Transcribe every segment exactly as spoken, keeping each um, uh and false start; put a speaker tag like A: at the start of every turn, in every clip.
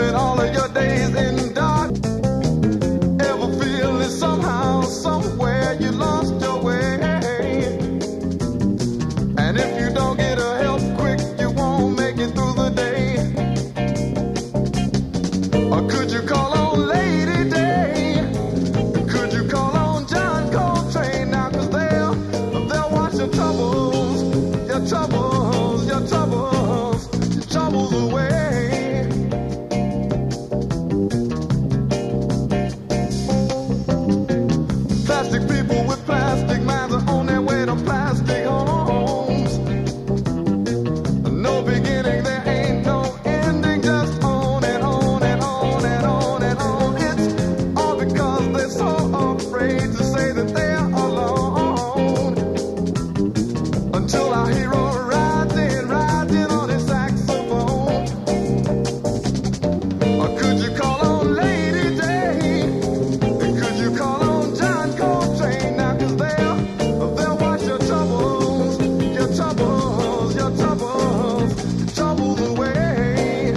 A: living all of your days in dark. Ever feel that somehow, somewhere you lost your way? And if you don't get a help quick, you won't make it through the day. Or could you call on Lady Day? Could you call on John Coltrane now? 'Cause they'll, they'll wash your troubles, your troubles, your troubles, your troubles away. Plastic people with plastic minds are on their way to plastic homes. No beginning, there ain't no ending, just on and on and on and on and on. It's all because they're so afraid to say that they're alone. Until our hero rides in, rides in on his saxophone. Or could you call on Lady Day? Could you call on John Coltrane now? 'Cause they'll, they'll wash your troubles, your troubles, your troubles, your troubles away.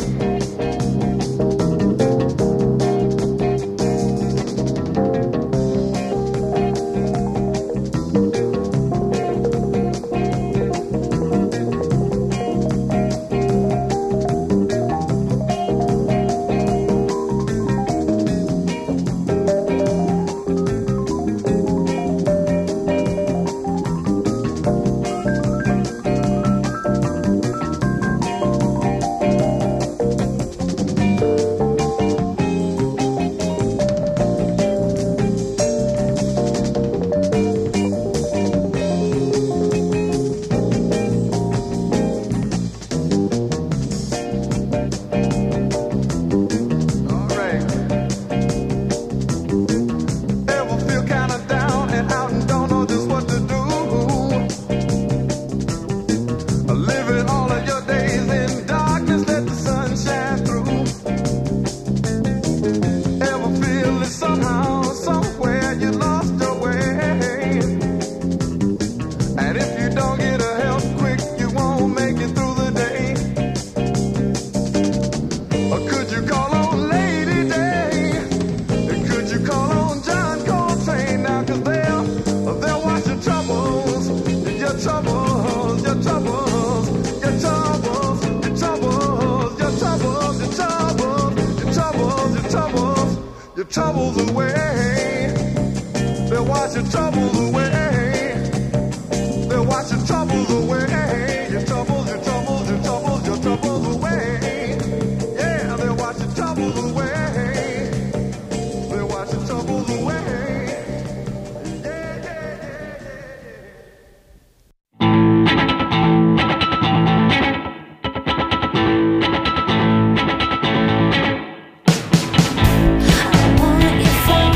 A: All right. Ever feel kind of down and out and don't know just what to do? Living all of your days in darkness, let the sun shine through. Ever feel that somehow, somewhere you lost your way? And if you don't get a help quick, you won't make it through the day. Or could you call on Lady Day? Could you call on John Coltrane now? 'Cause they'll, they'll wash your troubles, your troubles, your troubles, your troubles, your troubles, your troubles, your troubles, your troubles, your troubles, your troubles away. They'll wash your troubles away. They'll wash your troubles away. Your troubles, your troubles, your troubles, your troubles away. Yeah, they'll wash your troubles away. They'll wash your troubles away. Yeah, yeah, yeah, yeah, yeah.
B: I want you for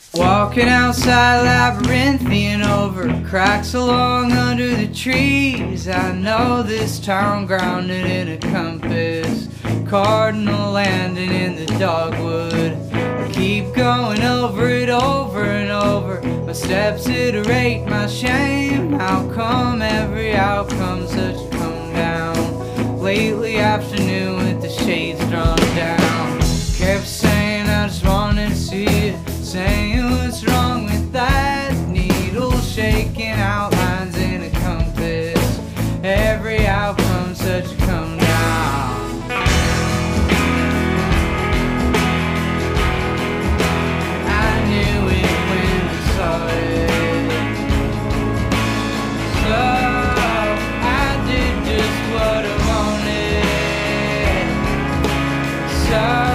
B: Walking outside labyrinthian over cracks along under the trees. I know this town grounded in a compass, cardinal landing in the dogwood. I keep going over it over and over. My steps iterate my shame. How come every outcome's such a come down? Lately afternoon with the shades drawn down. Kept saying I just wanted to see it, saying what's wrong with that? Needle shaking outlines in a compass. Every outcome such a come down. I knew it when I saw it. So I did just what I wanted. So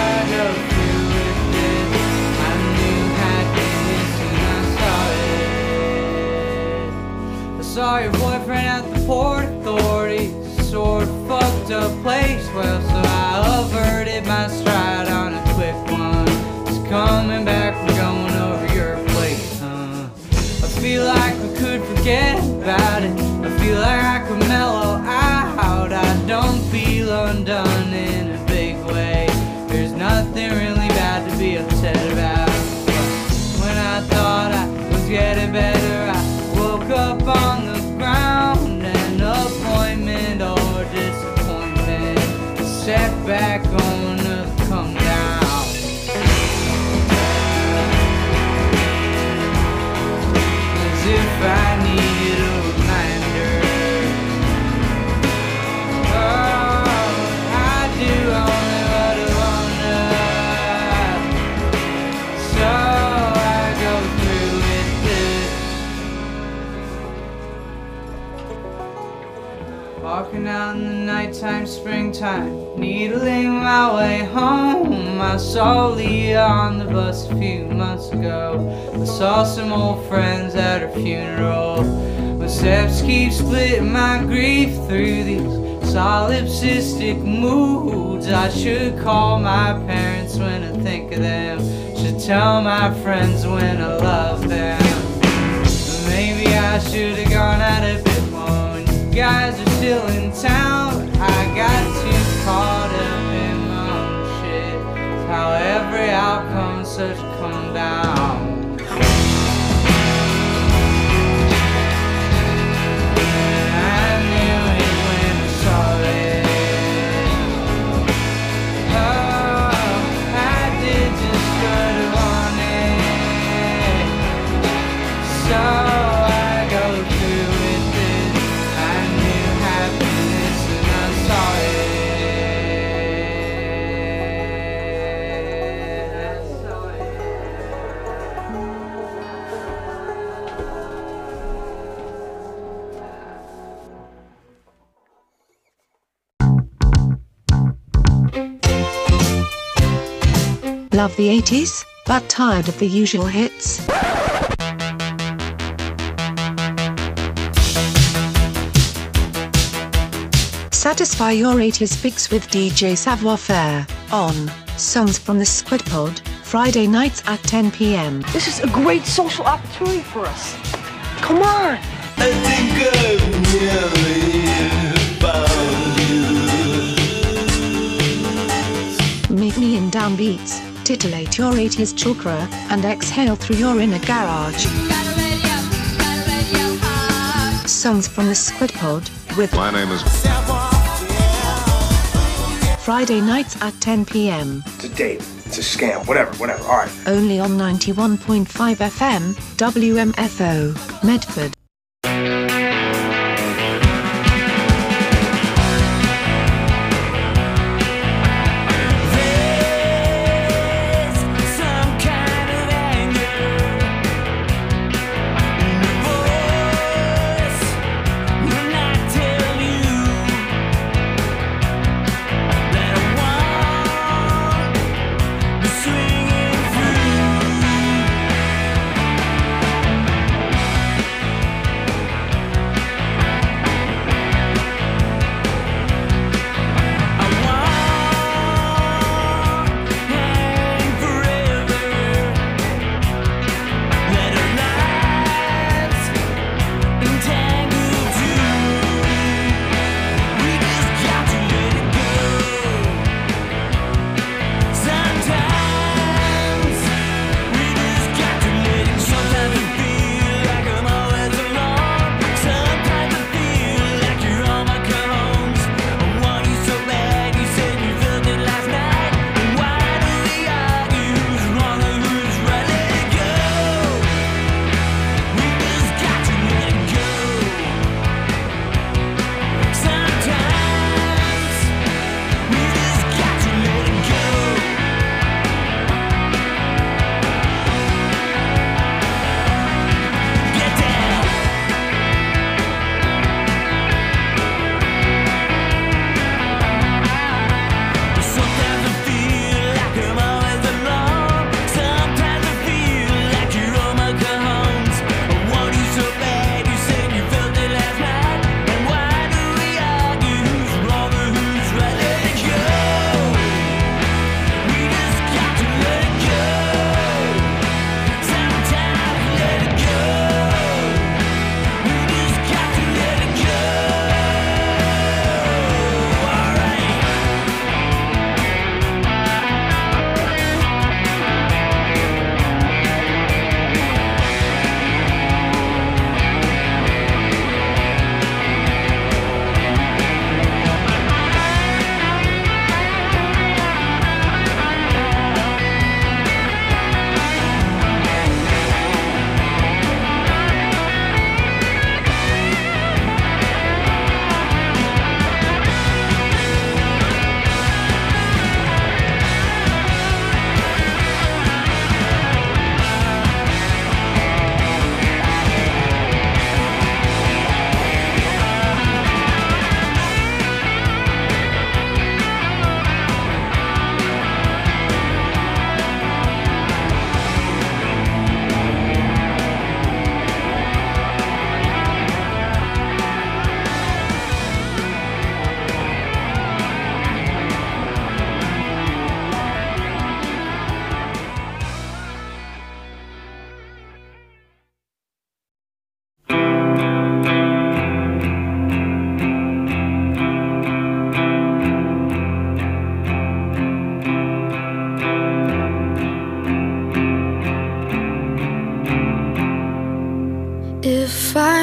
B: saw your boyfriend at the Port Authority, sort of fucked up place. Well, so I averted my stride on a quick one. Just coming back from going over your place, huh? I feel like we could forget about it. I feel like I could mellow out. I don't feel undone in a big way. There's nothing really bad to be upset about. When I thought I was getting better, I woke up on the ground. An appointment or disappointment, a setback on a come down. As if I needed a reminder. Oh, I do only what I wanna. So walking out in the nighttime, springtime, needling my way home. I saw Leah on the bus a few months ago. I saw some old friends at her funeral. My steps keep splitting my grief through these solipsistic moods. I should call my parents when I think of them. Should tell my friends when I love them. Maybe I should have gone out a bit more when you guys are still in town. I got too caught up in my own shit. How every outcome's such a come down. I knew it when I saw it. Oh, I did just what I wanted. So
C: love the eighties, but tired of the usual hits? Satisfy your eighties fix with D J Savoir Faire on Songs from the Squid Pod, Friday nights at ten p m
D: This is a great social opportunity for us. Come on!
E: I think I've nearly found you.
C: Meet me in downbeats, titillate your eighties chakra, and exhale through your inner garage. Songs from the Squid Pod, with
F: My name is
C: Friday nights at ten p m
G: It's a date. It's a scam. Whatever, whatever. All right.
C: Only on ninety-one point five F M, W M F O, Medford.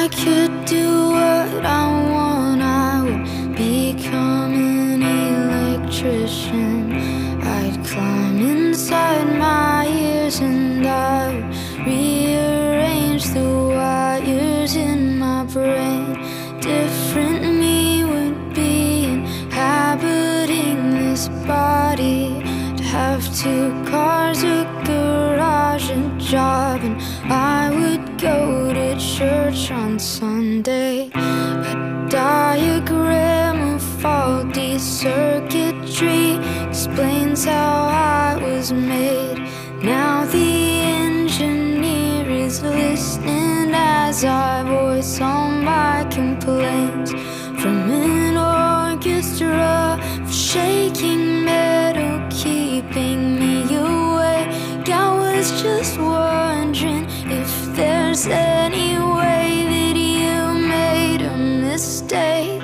F: I could do what I want, I would become an electrician. I'd climb inside my ears and I would rearrange the wires in my brain. Different me would be inhabiting this body. To have two cars, a garage, a job, and I would go to church on Sunday. A diagram of faulty circuitry explains how I was made. Now the engineer is listening as I voice all my complaints. From an orchestra of shaking metal keeping me awake, I was just wondering if there's any way that you made a mistake.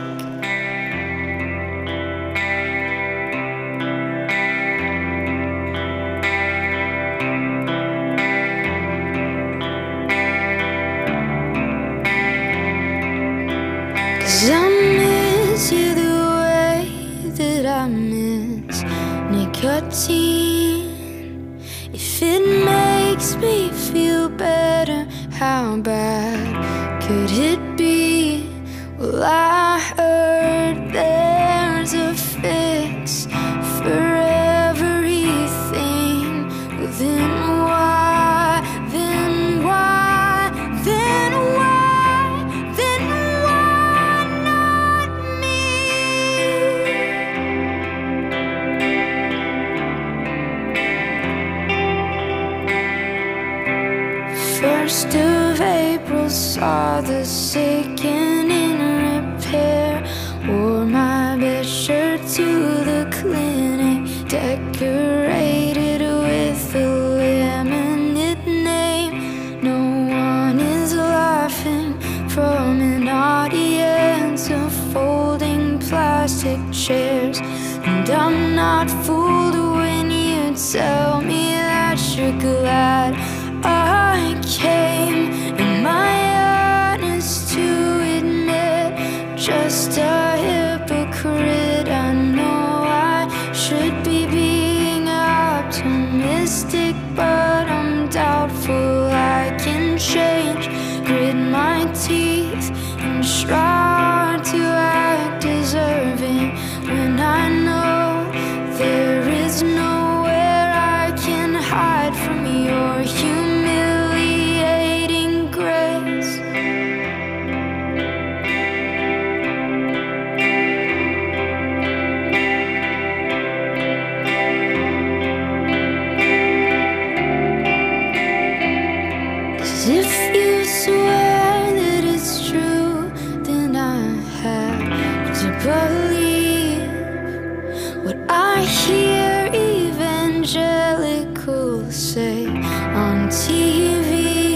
F: Cause I miss you the way that I miss nicotine. If it makes me feel better, how bad could it be? Well, I heard there's a fix for everything. Well, then why, then why, then why, then why not me? First of April saw the second in repair. Wore my best shirt to the clinic, decorated with a laminate name. No one is laughing from an audience of folding plastic chairs. And I'm not fooled when you tell me that you're glad I came. Am I honest to admit, just a hypocrite? I know I should be being optimistic, but I'm doubtful I can change. Grit my teeth and try to act deserving when I know there is nowhere I can hide from your humiliating grace. Cause if you swear that it's true, then I have to believe what I hear evangelicals say on T V.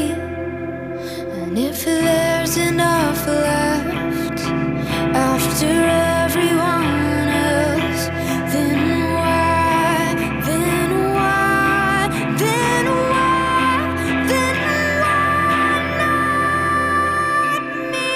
F: And if there's enough left after everyone else, then why, then why, then why, then why not me?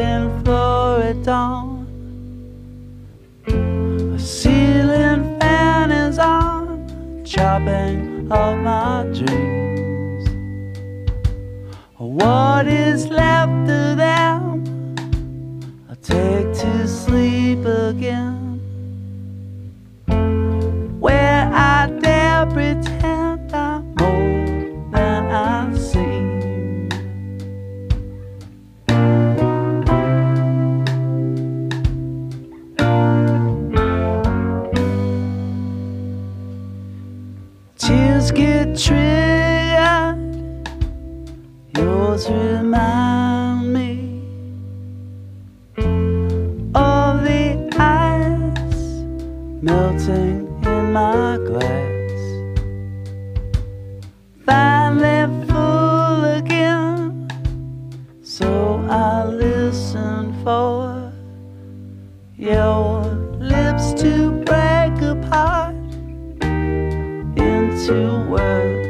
H: looking for a dawn. A ceiling fan is on, chopping off my dreams. What is left of them I take to sleep again, where I dare pretend I'm more than I seem. Tears get triggered, yours remind me of the ice melting in my glass, finally full again. So I listen for your lips to break apart into words.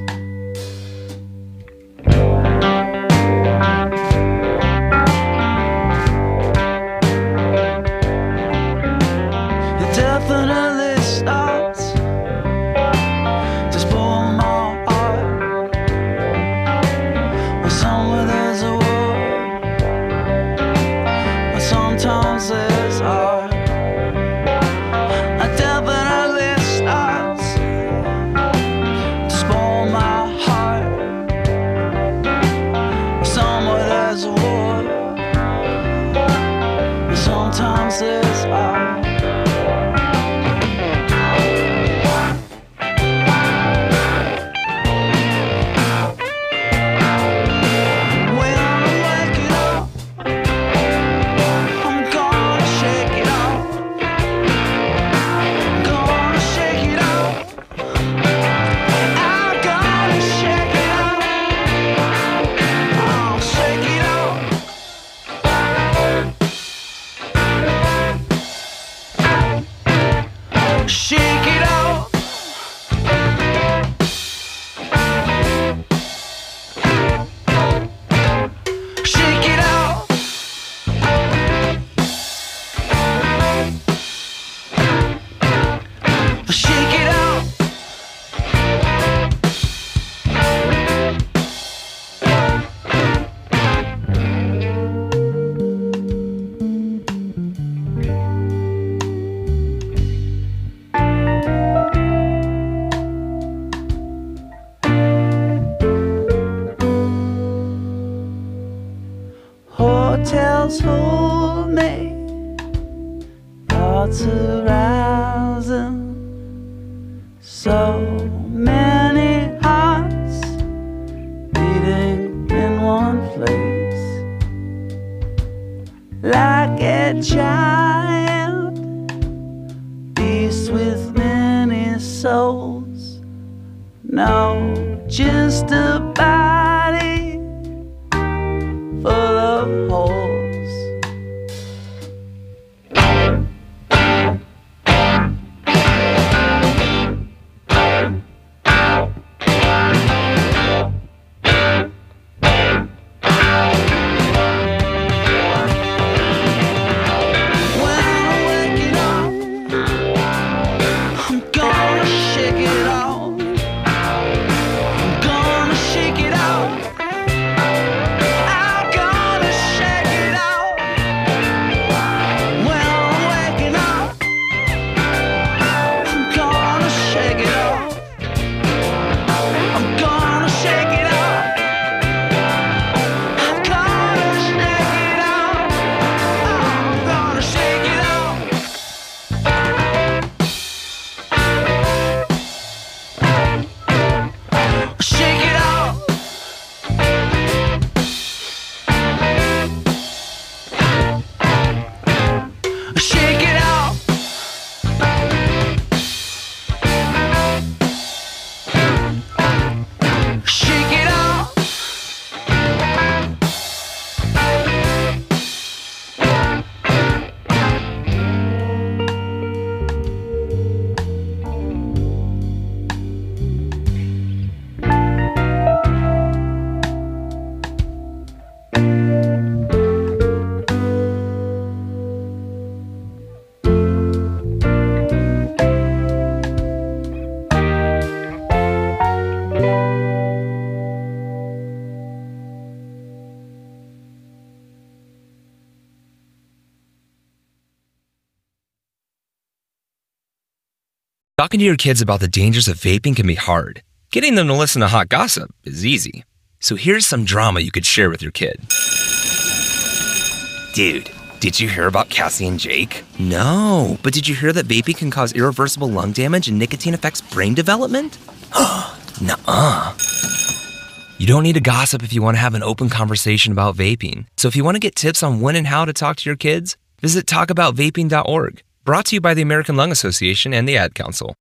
H: It definitely starts to spoil my heart. When somewhere there's a war, when sometimes there's art. It definitely starts to spoil my heart. When somewhere there's a war, when sometimes there's art. Shake it off. Shake it off. Shake it off. Hotels hold me, thoughts arising, so many hearts beating in one place, like a giant beast with many souls. No, just a body full of holes. When I'm waking up, I'm gonna shake it off. I'm gonna shake
I: Talking to your kids about the dangers of vaping can be hard. Getting them to listen to hot gossip is easy. So here's some drama you could share with your kid. Dude, did you hear about Cassie and Jake? No, but did you hear that vaping can cause irreversible lung damage and nicotine affects brain development? Nuh-uh. You don't need to gossip if you want to have an open conversation about vaping. So if you want to get tips on when and how to talk to your kids, visit talk about vaping dot org. Brought to you by the American Lung Association and the Ad Council.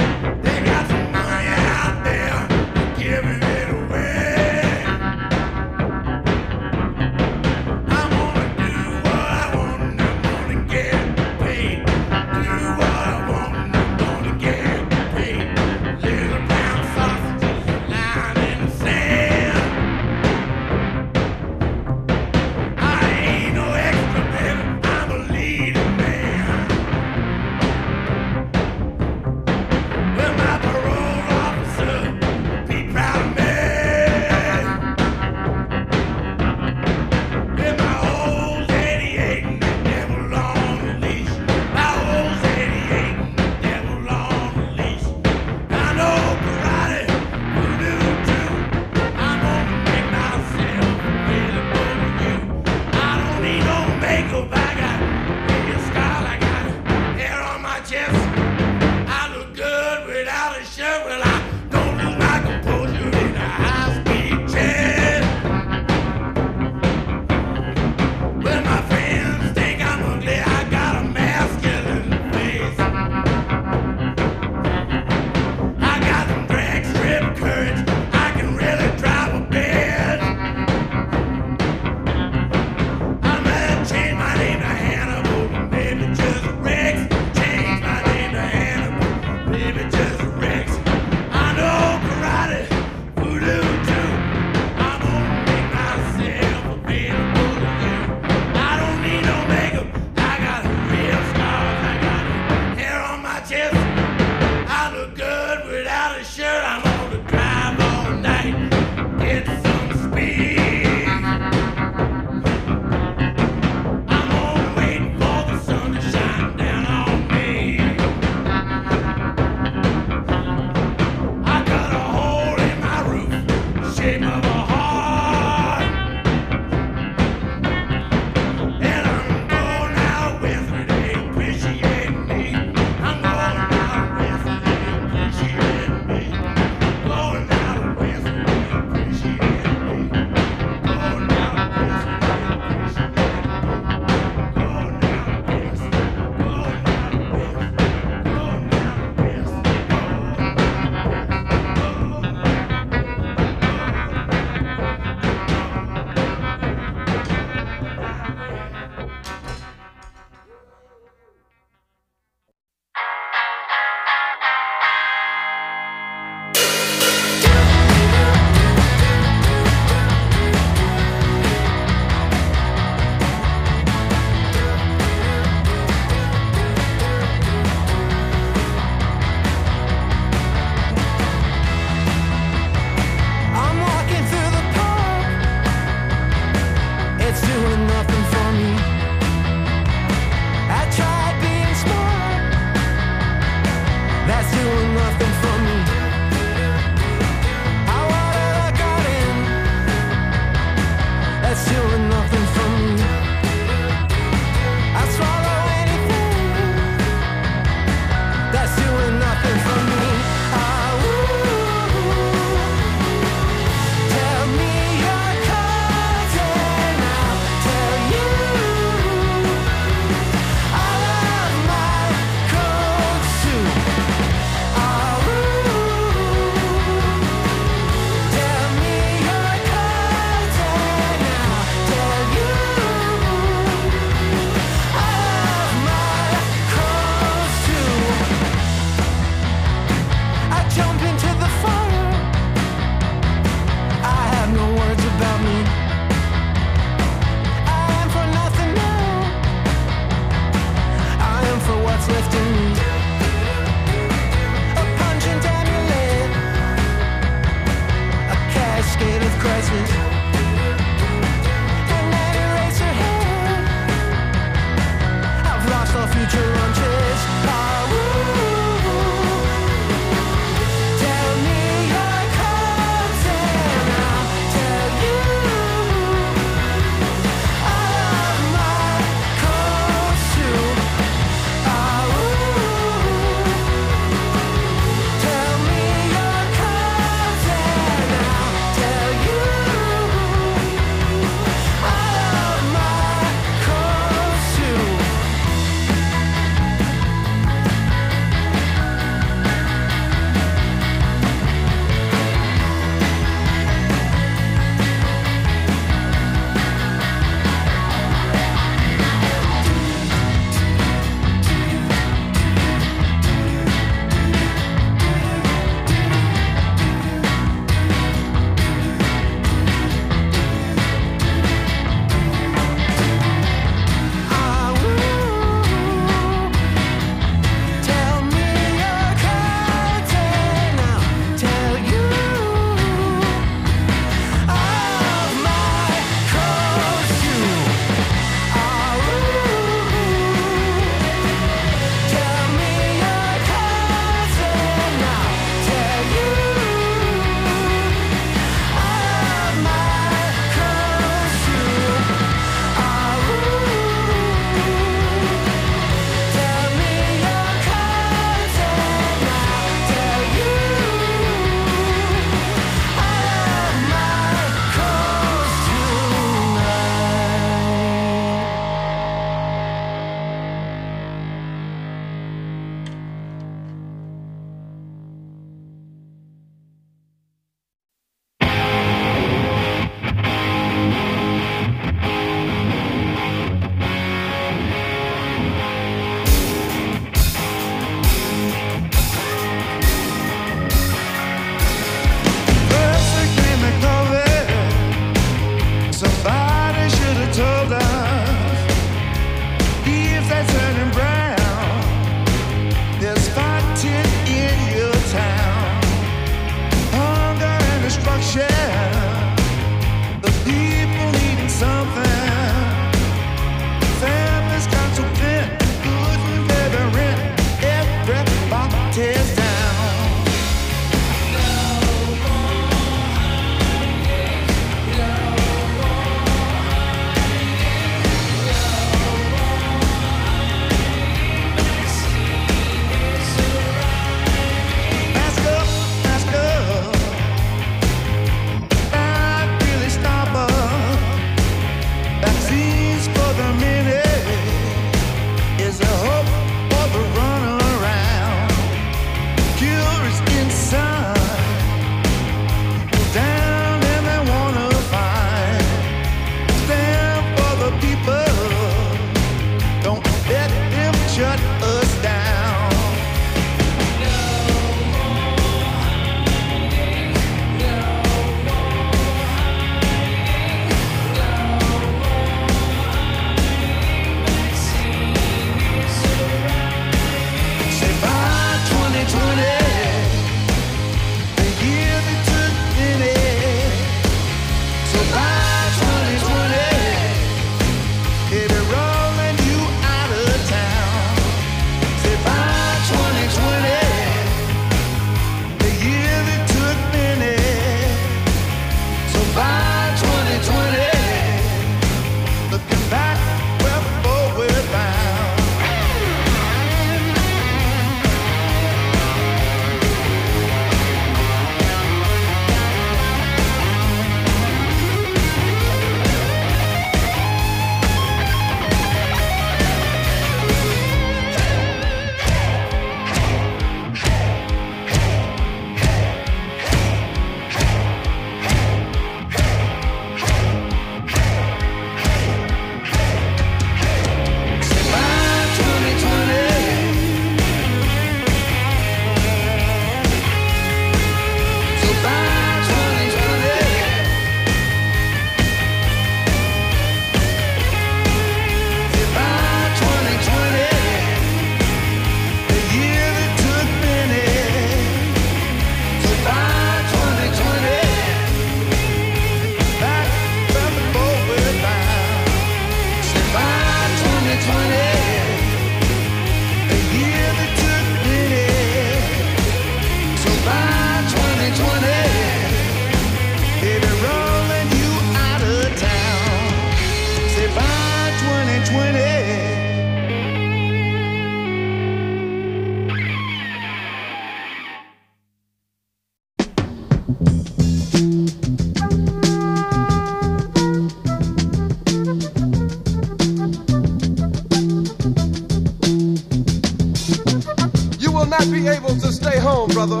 A: brother.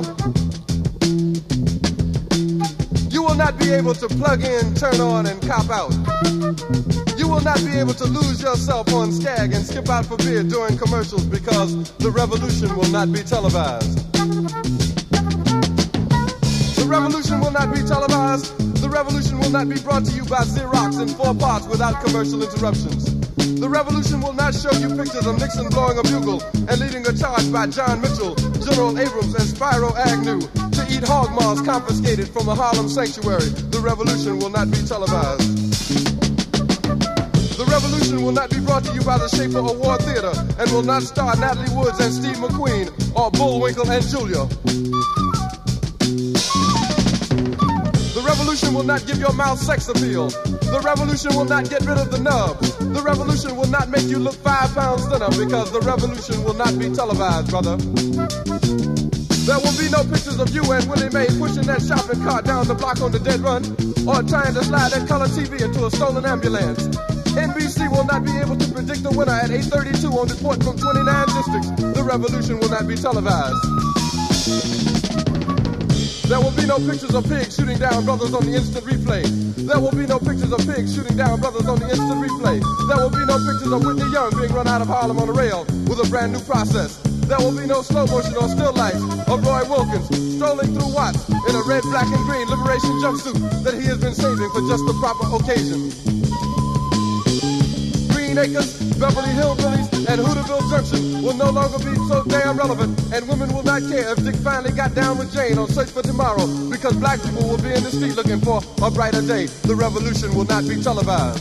A: You will not be able to plug in, turn on, and cop out. You will not be able to lose yourself on Skag and skip out for beer during commercials because the revolution will not be televised. The revolution will not be televised. The revolution will not be brought to you by Xerox in four parts without commercial interruptions. The revolution will not show you pictures of Nixon blowing a bugle and leading a charge by John Mitchell, General Abrams, and Spyro Agnew to eat hog maws confiscated from a Harlem sanctuary. The revolution will not be televised. The revolution will not be brought to you by the Schaefer Award Theater and will not star Natalie Woods and Steve McQueen or Bullwinkle and Julia. The revolution will not give your mouth sex appeal. The revolution will not get rid of the nub. The revolution will not make you look five pounds thinner because the revolution will not be televised, brother. There will be no pictures of you and Willie Mae pushing that shopping cart down the block on the dead run or trying to slide that color T V into a stolen ambulance. N B C will not be able to predict the winner at eight thirty-two on report from twenty-nine districts. The revolution will not be televised. There will be no pictures of pigs shooting down brothers on the instant replay. There will be no pictures of pigs shooting down brothers on the instant replay. There will be no pictures of Whitney Young being run out of Harlem on a rail with a brand new process. There will be no slow motion or still life of Roy Wilkins strolling through Watts in a red, black, and green liberation jumpsuit that he has been saving for just the proper occasion. Green Acres, Beverly Hillbillies, and Hooterville Junction will no longer be so damn relevant, and women will not care if Dick finally got down with Jane on Search for Tomorrow because black people will be in the street looking for a brighter day. The revolution will not be televised.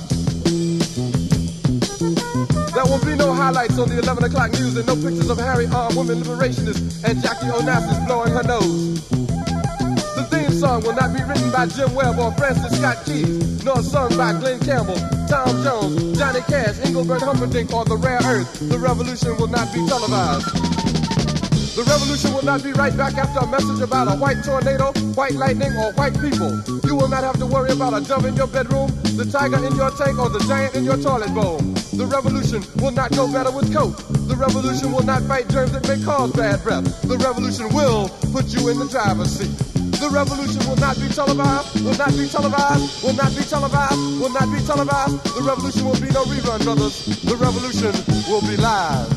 A: There will be no highlights on the eleven o'clock news and no pictures of Harry armed women liberationists and Jackie Onassis blowing her nose. The theme song will not be written by Jim Webb or Francis Scott Keys, nor sung by Glenn Campbell, Tom Jones, Johnny Cash, Engelbert Humperdinck, or The Rare Earth. The revolution will not be televised. The revolution will not be right back after a message about a white tornado, white lightning, or white people. You will not have to worry about a dove in your bedroom, the tiger in your tank, or the giant in your toilet bowl. The revolution will not go better with coke. The revolution will not fight germs that may cause bad breath. The revolution will put you in the driver's seat. The revolution will not be televised, will not be televised, will not be televised, will not be televised. The revolution will be no rerun, brothers. The revolution will be live.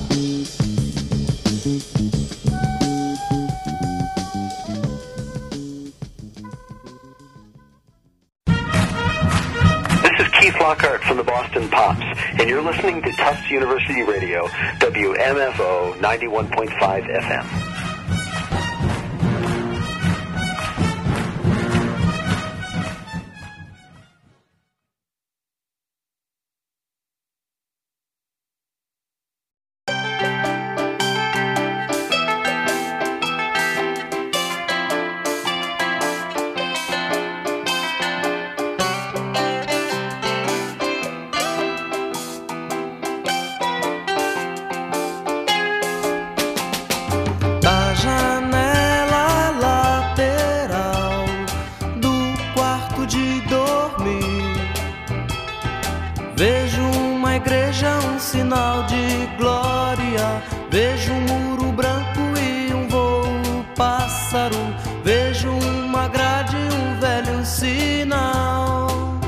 J: Keith Lockhart from the Boston Pops, and you're listening to Tufts University Radio, W M F O ninety-one point five F M.
K: Vejo uma igreja, um sinal de glória. Vejo um muro branco e um voo pássaro. Vejo uma grade e um velho sinal.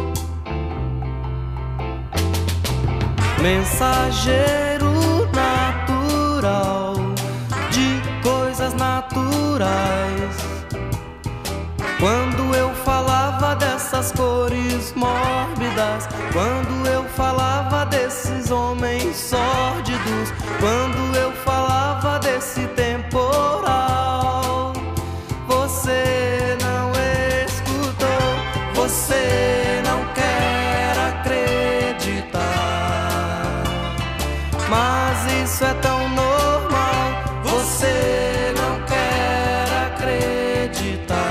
K: Mensageiro natural de coisas naturais. Quando eu falava dessas cores mórbidas, quando eu falava desses homens sórdidos, quando eu falava desse temporal, você não escutou, você não quer acreditar. Mas isso é tão normal, você não quer acreditar.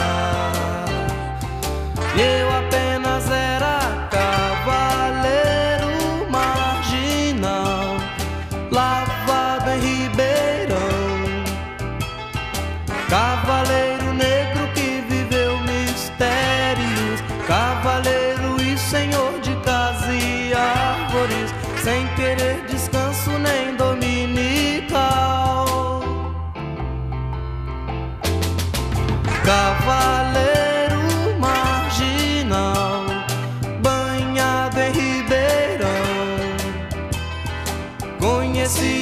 K: Eu apenas era cavaleiro marginal, lavado em Ribeirão, cavaleiro negro que viveu mistérios, cavaleiro e senhor de casa e árvores, sem querer descanso nem dominical.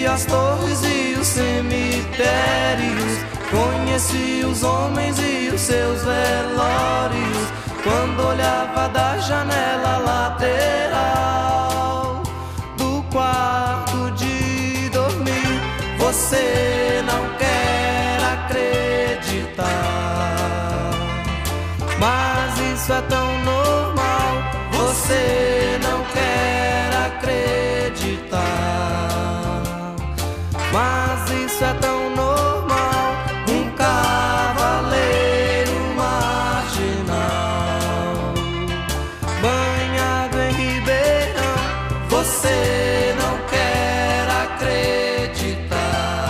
K: as torres e os cemitérios. Conheci os homens e os seus velórios quando olhava da janela lateral do quarto de dormir. Você não quer acreditar, mas isso é tão normal. Você não quer acreditar, mas isso é tão normal. Um cavaleiro marginal, banhado em Ribeirão. Você não quer acreditar.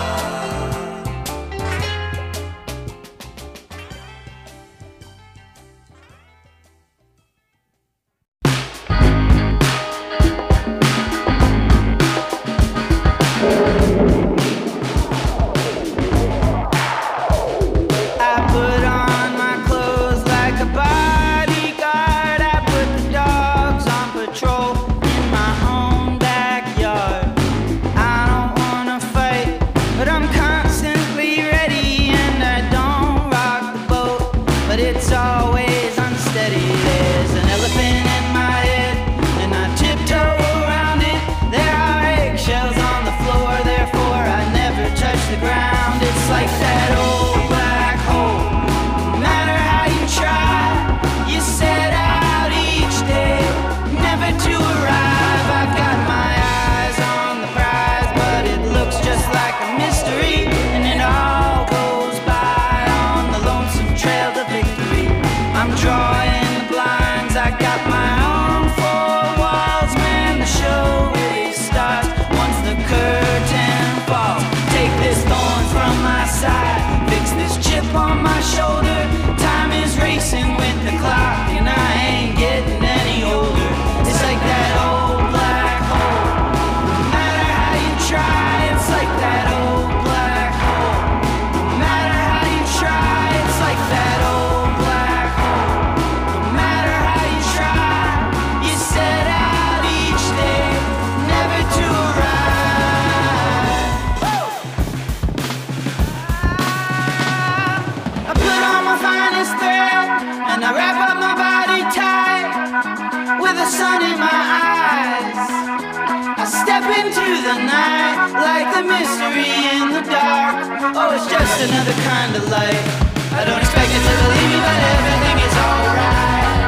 L: Oh, it's just another kind of light. I don't expect you to believe me, but everything is alright.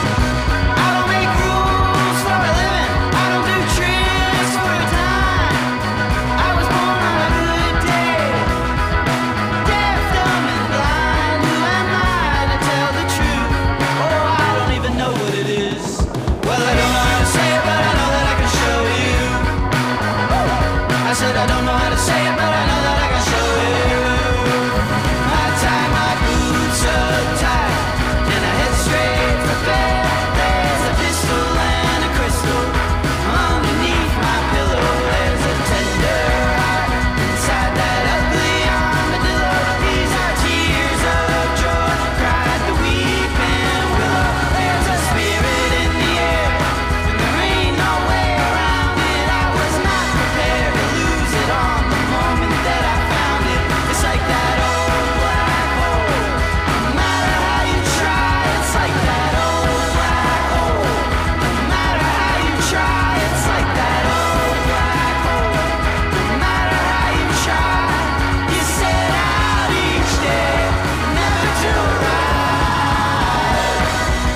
L: I don't make rules for a living. I don't do tricks for a time. I was born on a good day, deaf, dumb, and blind. Who am I to tell the truth? Oh, I don't even know what it is. Well, I don't know how to say it, but I know that I can show you. I said I don't know how to say it, but I know that I can show you. I tie my boots up tight and I head straight for bed. There's a pistol and a crystal underneath my pillow. There's a tender heart inside that ugly armadillo. These are tears of joy, cried the weeping willow. There's a spirit in the air and there ain't no way around it. I was not prepared to lose it on the moment that I found it. It's like that old black hole. No matter how you try, it's like that old black hole. No matter how you try, it's like that old black hole. No matter how you try, you set out each day, never to arrive.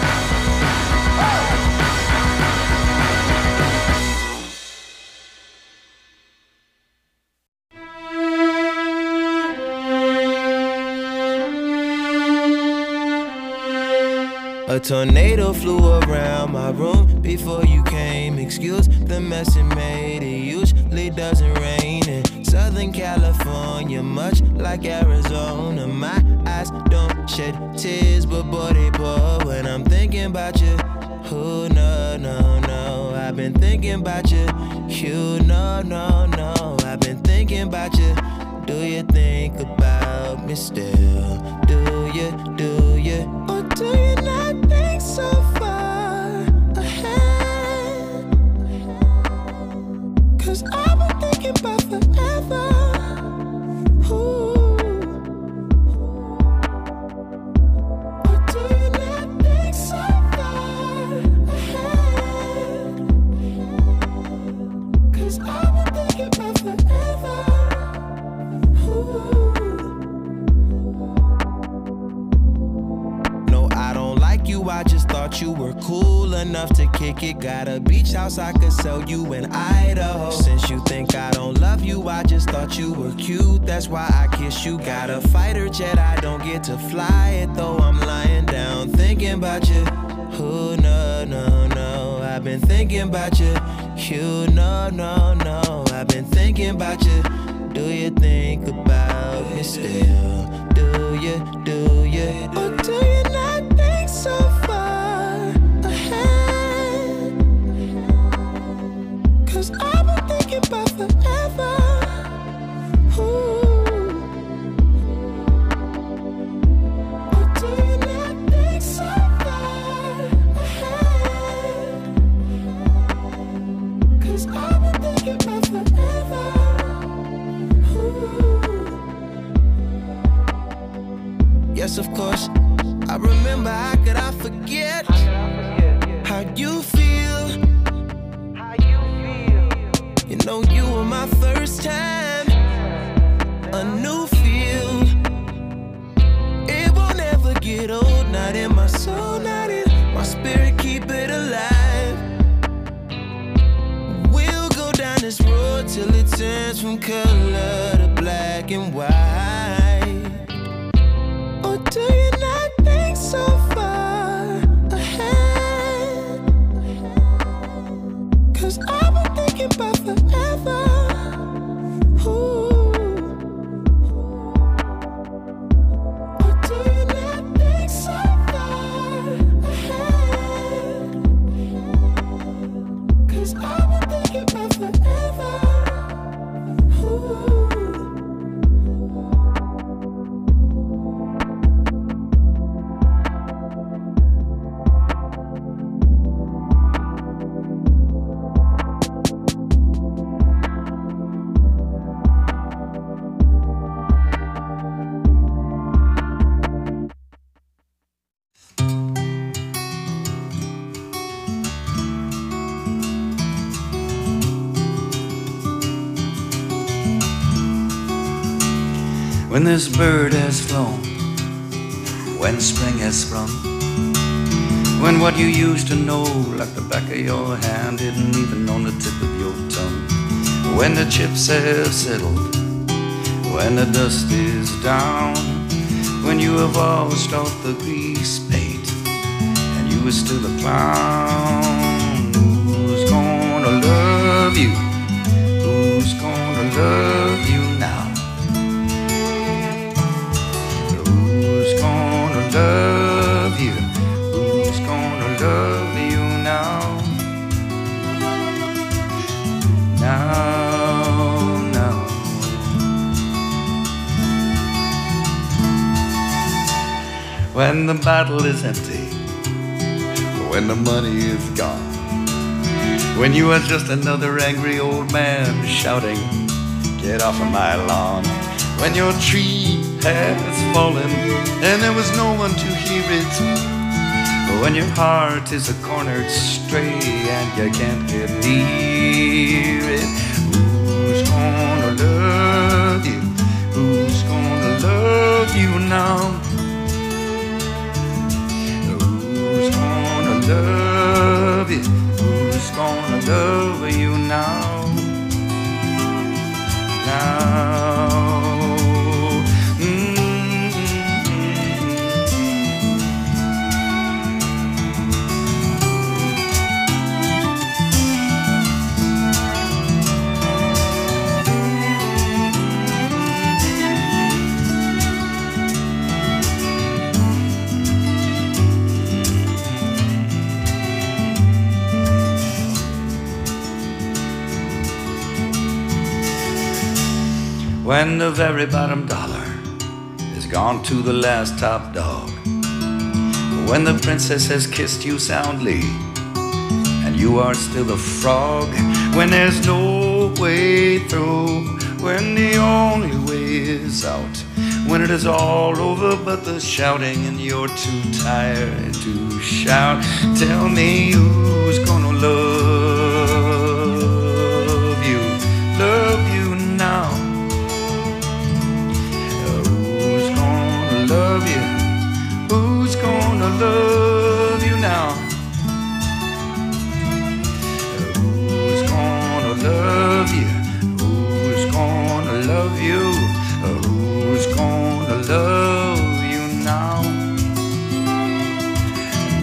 M: A tornado flew around my room before you came. Excuse the mess it made. It usually doesn't rain in Southern California, much like Arizona. My eyes don't shed tears, but boy they pour when I'm thinking about you. Oh no, no, no, I've been thinking about you. You no, no, no, I've been thinking about you. Do you think about me still? Do you, do you, or do you not think so far ahead? Cause I've been thinking about forever. you, I just thought you were cool enough to kick it. Got a beach house I could sell you in Idaho. Since you think I don't love you, I just thought you were cute, that's why I kiss you. Got a fighter jet, I don't get to fly it, though I'm lying down thinking about you. Oh, no, no, no, I've been thinking about you. You, no, no, no, I've been thinking about you. Do you think about me still? Do you, do you, or do you not think so far ahead? Cause I've been thinking about forever. Ooh. Or do you not think so far ahead? Cause I've been thinking about forever. Yes, of course, I remember, how could I forget how you feel? You know you were my first time, a new feel. It won't ever get old, not in my soul, not in my spirit, keep it alive. We'll go down this road till it turns from color to black and white. Or do you not think so far ahead? Cause I've been thinking about forever. Ooh. Or do you not think so far ahead? Cause I've been thinking about forever. Ooh.
N: When this bird has flown, when spring has sprung, when what you used to know like the back of your hand isn't even on the tip of your tongue, when the chips have settled, when the dust is down, when you have washed off the grease paint and you are still a clown, who's gonna love you? Who's gonna love you now? Love you, who's gonna love you now? Now, now. When the bottle is empty, when the money is gone, when you are just another angry old man shouting, get off of my lawn, when your tree has fallen and there was no one to hear it, when your heart is a cornered stray and you can't get near it, who's gonna love you? Who's gonna love you now? Who's gonna love you? Who's gonna love you now? Now. When the very bottom dollar is gone to the last top dog, when the princess has kissed you soundly and you are still a frog, when there's no way through, when the only way is out, when it is all over but the shouting and you're too tired to shout, tell me who's gonna love you, love you now? Who's gonna love you? Who's gonna love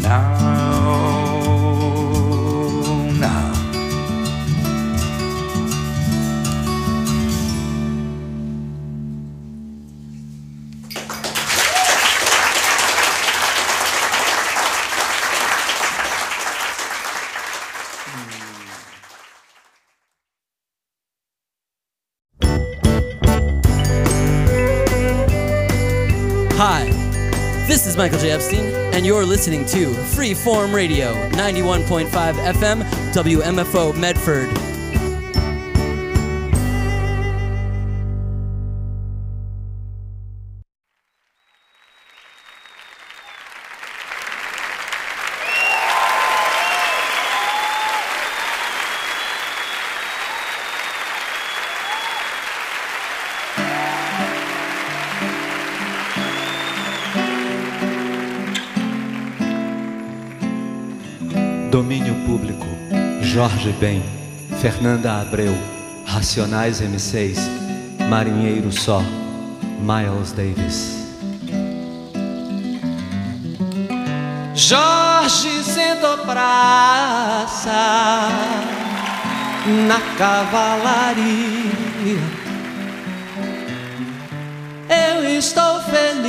N: Now, now.
O: Hi, this is Michael J. Epstein, and you're listening to Freeform Radio, ninety-one point five F M, W M F O Medford.
P: Domínio Público, Jorge Ben, Fernanda Abreu, Racionais M seis, Marinheiro Só, Miles Davis.
K: Jorge sentou praça na cavalaria. Eu estou feliz.